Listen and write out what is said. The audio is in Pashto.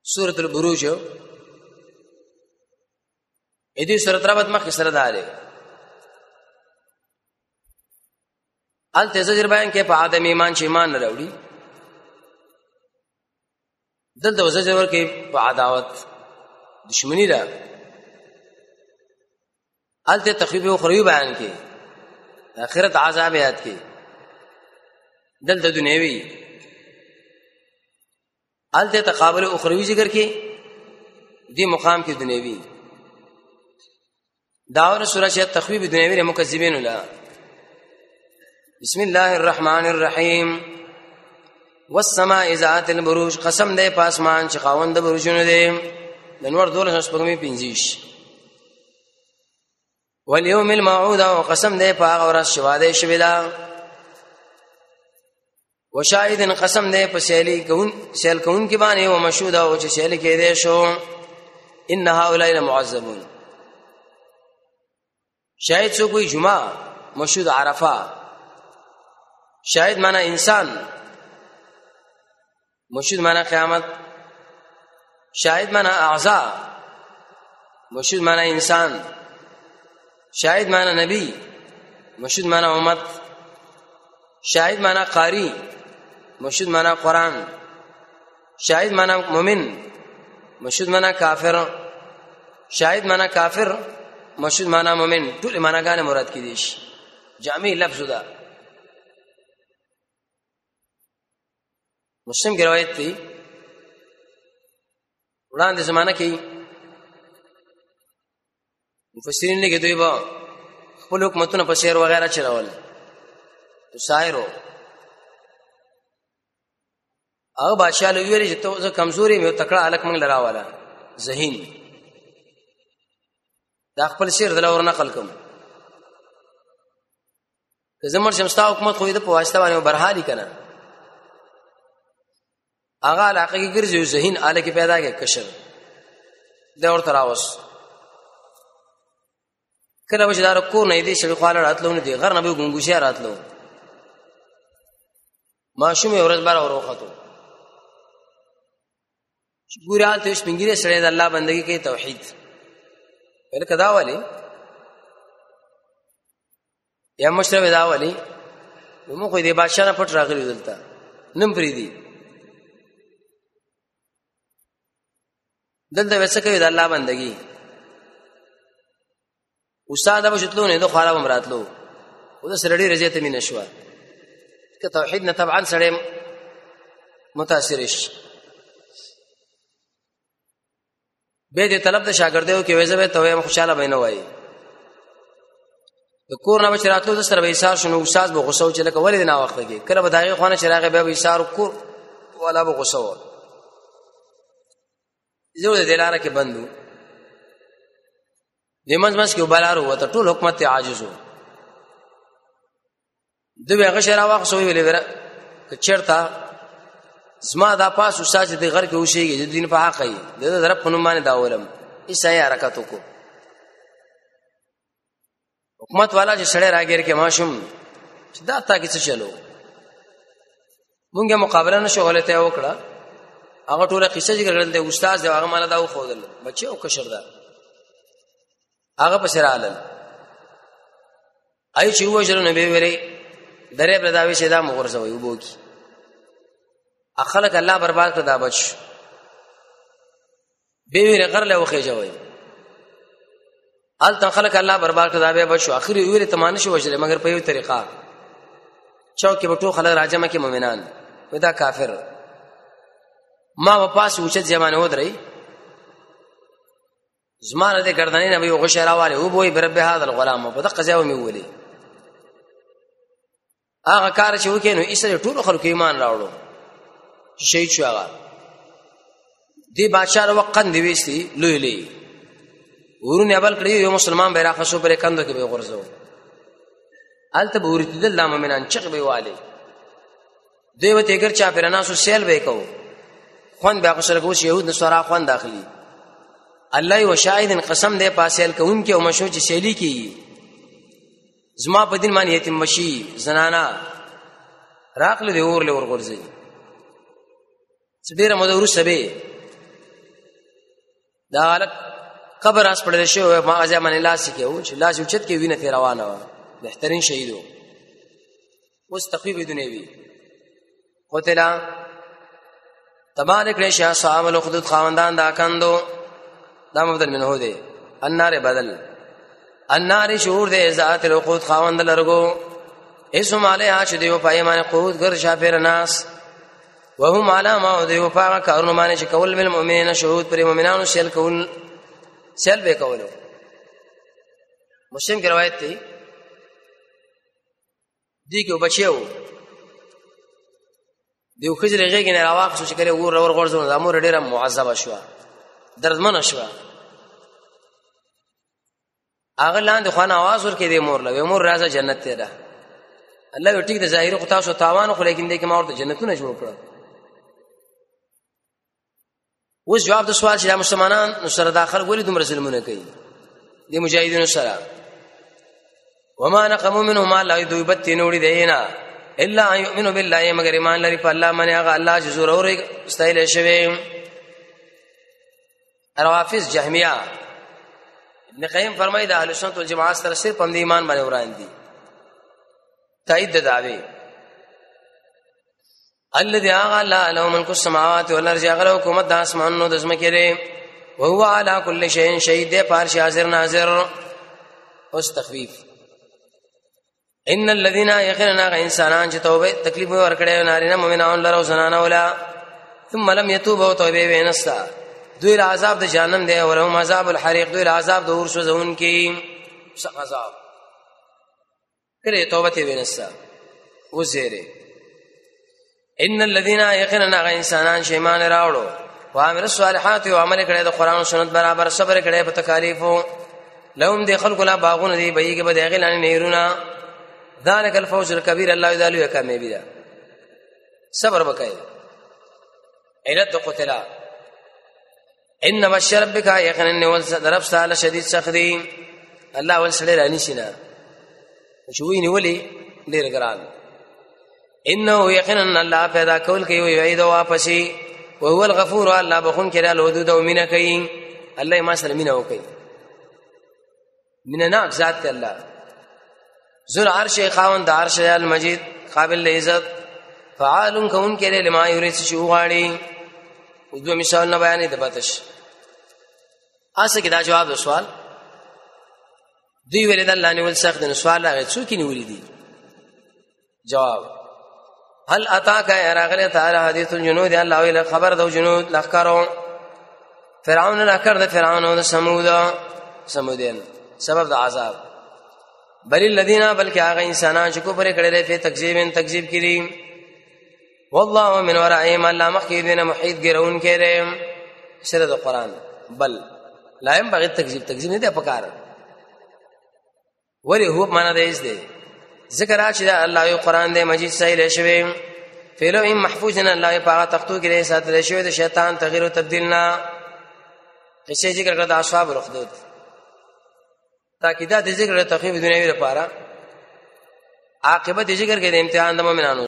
سورۃ البروج دې سورۃ ربط مخ سره داله ال تزجر بیان کې په ادم ایمان چې ایمان نه راوړي دلته وزجر ور کې په عداوت دشمنی را ال ته تخویب او خروی بیان کې آخرت عذاب یاد کې دلته دنیوي ال ته تقابل اخروی ذکر کې دی مقام کې دنیوي داور سورۃ تخویب دنیوي لمکذبین الله بسم الله الرحمن الرحیم والسماء ذات البروج قسم دې پاسمان چې خاوند بروجونه دي د نور 12 شپږمې 15 واليوم الموعود وقسم دې په هغه ورځ شواده شویدا وشاهد قسم دې په سیل کون کې باندې او مشهود او چې سیل کې دې شو ان هؤلاء لمعذبون شاهد سو کوئی جمعه مشهود عرفه شاهد معنی انسان مشهود معنی قیامت شاهد معنی اعضاء مشهود معنی انسان شاهد معنی نبی مشهود معنی امت شاهد معنی قاری مشهود معنی قرآن شاهد معنی مومن مشهود معنی کافر شاهد معنی کافر مشهود معنی مومن ټول معناګان مراد کې دي جامع لفظ ده مسلم کی روایت تھی وړاندې زمانہ کې مفسرین نے کہتے با خپل حکومتونه په شعر وغیرہ چلاول تو شاعرو او بادشاہ له ویری چې ته کمزوري مې تکړه الک منګ لراواله ذهین دا خپل شعر دلا ور نقل کوم که زمر شمستا حکومت خو دې په واسطه باندې برحالي کنه هغه علاقه کې ګرځي ذهین اله کې پیدا کې کشر دا ور تراوس کله وجدار کو نه دي شړ خاله راتلو نه دي غر نه به ګونګوشیا راتلو ماشومه ورځ بار اوروخته ګورال ته شپنګيره سره د الله بندگی کې توحید ول کدا والی یا مشرب دا والی نو خو دې بادشاہ نه پټ راغلی دلته نم پری دي دلته وسه کوي د الله بندگی استاد ابو شتلو نه د خراب امراتلو او د سړی رضیت مين نشوا ک توحید نه طبعا سړی متاثرش به دې طلب د شاګردو کې وځوي ته خوشاله بینه وای د کور نه بچراتلو د سره به ایثار شنو استاد به غوسه چې لکه ولې نه وخت کې کله بدایي خانه چراغ به ایثار کو ولا به غوسه زه د دلاره کې بندو دمنځ مس کې وبالارو وته ټول حکومت ته عاجزو دوی هغه شرا واخصوي ویلې ورا کچرتا زما دا پاس استاد دې غر کې وشيږي د دین په حق ای د درپ په نوم باندې دا ولم ایسای حرکت وکړو حکومت والا چې سړی راګیر کې ماشوم چې دا تا کې څه چلو مونږه مقابله نشو غلطه وکړه هغه ټوله قصه ذکر کړل د استاد دی هغه مال دا خودل بچي او کشر دا هغه پسرالل آی چې وجره نبی وری درې پرداوي شه دا مغرزوي وبو کی اخلق الله برباد کړ دا بچ به ویره غر له وخه جوړي ال تخلق الله برباد کړ دا به بچ اخري ویره تمانه شو وجره مگر په یو طریقه چوکې بټو خلک راجمه کې مؤمنان ودا کافر ما واپس اوچت زمانه ودرې زمانه دې ګردنې نه یو غشراواله او بوې برب هذا الغلام په دغه ځای مې ولي هغه کار چې وکینو ایسه ټول خلکو ایمان راوړو شهید شو هغه دی بادشاہ وقن دی وېستي لوی لوی ورونه بل کړی یو مسلمان به راخصو پر کندو کې به غرزو الته بورت دل مومنان چغ به والي دیوته ګر چا پرناسو سیل به کو خوان به اکثر کو يهود نصارا خوان داخلي الله و شاهد قسم دې پاسل کوم کې او مشو چې سیلی کی زما په دین باندې یتیم مشي زنانا راقله دی اور له ور غرزي ډیره مدورو سبه دا غلط قبر اس پړل شو ما غزا من لاس کې و چې لاس اوچت کې وینه تی روانه و بهترین شهیدو اوس تقریبا دنیوي قتل تبارک رشا صحاب الخدود خواندان دا کندو دا مبدل منه دی النار بدل النار شعور دی ذات الوقود خواند لرغو اسم علیها چې دیو پایمان قود ګر شافر ناس وهم علامه دیو پاغه کارونه باندې چې کول بالمؤمنین شهود پر مؤمنانو شل کول شل به کولو مسلم کی روایت دی دی کې بچیو دیو خجر غیږ نه راواخ شو چې کله ور غورځول د امور ډیره معذبه شو دردمن شو هغه لاندې خوانه आवाज ورکې دی مور له مور راځه جنت ته ده الله یو ټیک د ظاهر خو تاسو تاوان خو لیکن دې کې ما ورته جنتونه جوړ کړو اوس جواب د سوال چې مسلمانان نو سره داخل ولې دومره ظلمونه کوي دي مجاهدینو سره وما نقموا منهم ما لا يذبت نوري دینا الا ان يؤمنوا بالله مگر ایمان لري په الله باندې هغه الله چې زور اور استایل شوی روافض جهمیه ابن قیم فرمایي د اهل سنت والجماعت سره صرف په ایمان باندې وران دي تایید دعوی الذي لا له ملك السماوات والارض غلو حکومت د اسمانونو د زمکه لري او هو على كل شيء شهید پارش حاضر ناظر اوس تخفیف ان الذين يخرنا انسانان چې توبه تکلیف ورکړي نارینه مؤمنان لرو زنانه ولا ثم لم يتوبوا توبه وینستا دوی عذاب د جهنم دی او لهم عذاب الحریق دوی عذاب د اور سوزون کی عذاب کړي توبه ته وینستا وزيره ان الذين يخرنا انسانان شیمان راوړو وامر الصالحات او عمل کړي د قران او سنت برابر صبر کړي په تکالیفو لهم دي خلق لا باغون دي بيګه بده غلان نيرونا ذلك الفوز الكبير الله يذلو كامي بدا صبر وکړي علت قتلا ان بشر بك يقين ول درب سال شديد سخدي الله ول سړي راني شينا شويني ولي ډېر ګران انه يقين الله پیدا کول کوي وعید واپسي وهو الغفور الله بخون کړه الودود او مینا کوي الله ما سره مینا وکي مینا نه ذات الله ذل عرش خاوند عرش المجید قابل عزت فعال كون کړه لما يريد شو غاړي او دو مثال نه بیانې د پاتش اسه کې دا جواب د سوال دی ویل د الله نیول سخت نو سوال راغی څوک نیولې دي جواب هل اتاك راغله تعالی حدیث الجنود الله ویل خبر د جنود لخرو فرعون لخر د فرعون او د سمودین سبب د عذاب بل الذين بلکې هغه انسانان چې کوپر کړي په تکذیب کړي والله من ورائهم الله مخکې محیط ګرون کړي سره د قران بل لا ينبغي تکذیب نه دی پکار ولی هو معنا دی ذکر اچ الله یو قران دی مجید سایل شوی فعل ام محفوظن الله پاک تختو کې ساتل شوی د شیطان تغییر او تبديلنا قصې ذکر کړه د اصحاب الخدود تاکیدات ذکر ته تخفیف دنیوي لپاره عاقبت ذکر کې د امتحان د مؤمنانو